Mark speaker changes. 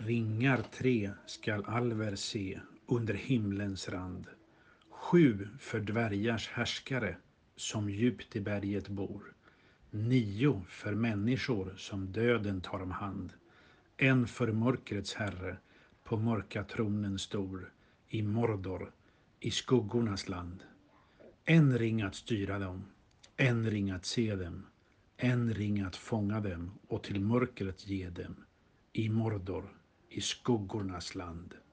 Speaker 1: Ringar 3 skall Alver se under himlens rand. 7 för dvärgars härskare som djupt i berget bor. 9 för människor som döden tar om hand. 1 för mörkrets herre på mörka tronen stor i Mordor, i skuggornas land. 1 ring att styra dem, 1 ring att se dem, 1 ring att fånga dem och till mörkret ge dem i Mordor, i skuggornas land.